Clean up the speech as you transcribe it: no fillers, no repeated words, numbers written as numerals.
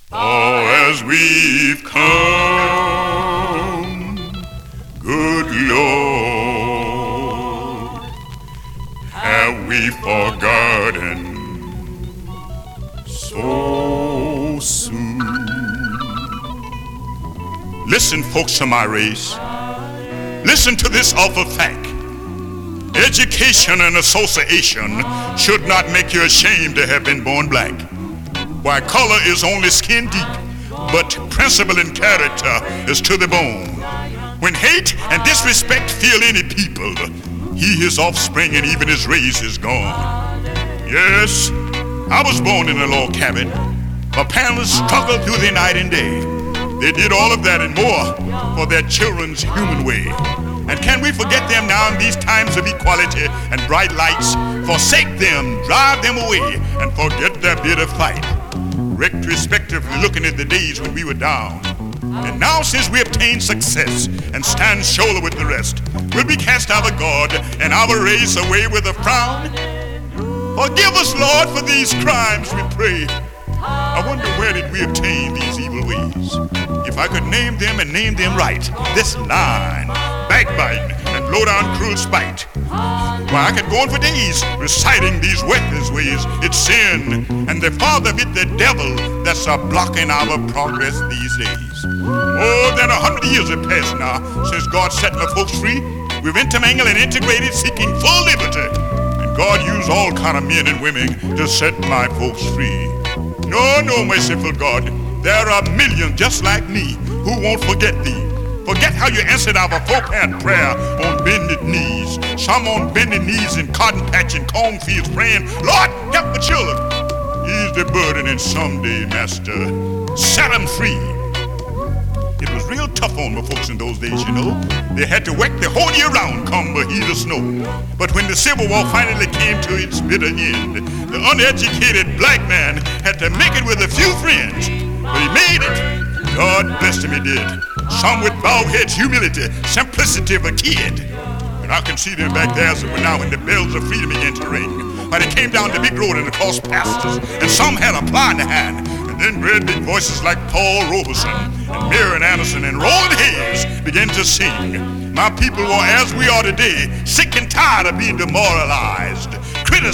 For as we've come, good Lord, have we forgotten so soon? Listen, folks of my race, listen to this awful fact. Education and association should not make you ashamed to have been born black. Why, color is only skin deep, but principle and character is to the bone. When hate and disrespect fill any people, he, his offspring, and even his race is gone. Yes, I was born in a log cabin. My parents struggled through the night and day. They did all of that and more for their children's human way. And can we forget them now in these times of equality and bright lights? Forsake them, drive them away, and forget their bitter fight. Retrospectively looking at the days when we were down. And now since we obtained success and stand shoulder with the rest, will we cast our God and our race away with a frown? Forgive us, Lord, for these crimes, we pray. I wonder where did we obtain these evil ways? If I could name them and name them right, this line, backbiting and low-down cruel spite, why, I could go on for days reciting these worthless ways. It's sin, and the father of it, the devil, that's blocking our progress these days. More than 100 years have passed now since God set my folks free. We've intermingled and integrated, seeking full liberty, and God used all kind of men and women to set my folks free. No, no, merciful God, there are millions just like me who won't forget thee. Forget how you answered our four-part prayer on bended knees. Some on bended knees in cotton patch and cornfields praying, Lord, help the children. Ease the burden, and someday, Master, set them free. It was real tough on my folks in those days, you know. They had to work the whole year round, come the heat or snow. But when the Civil War finally came to its bitter end, the uneducated black man had to make it with a few friends. But he made it. God blessed him, he did. Some with bowed heads, humility, simplicity of a kid. And I can see them back there as it were now when the bells of freedom began to ring. But it came down the big road and across pastures, and some had a plow in the hand. And then great big voices like Paul Robeson and Marion Anderson and Roland Hayes began to sing. My people were, as we are today, sick and tired of being demoralized.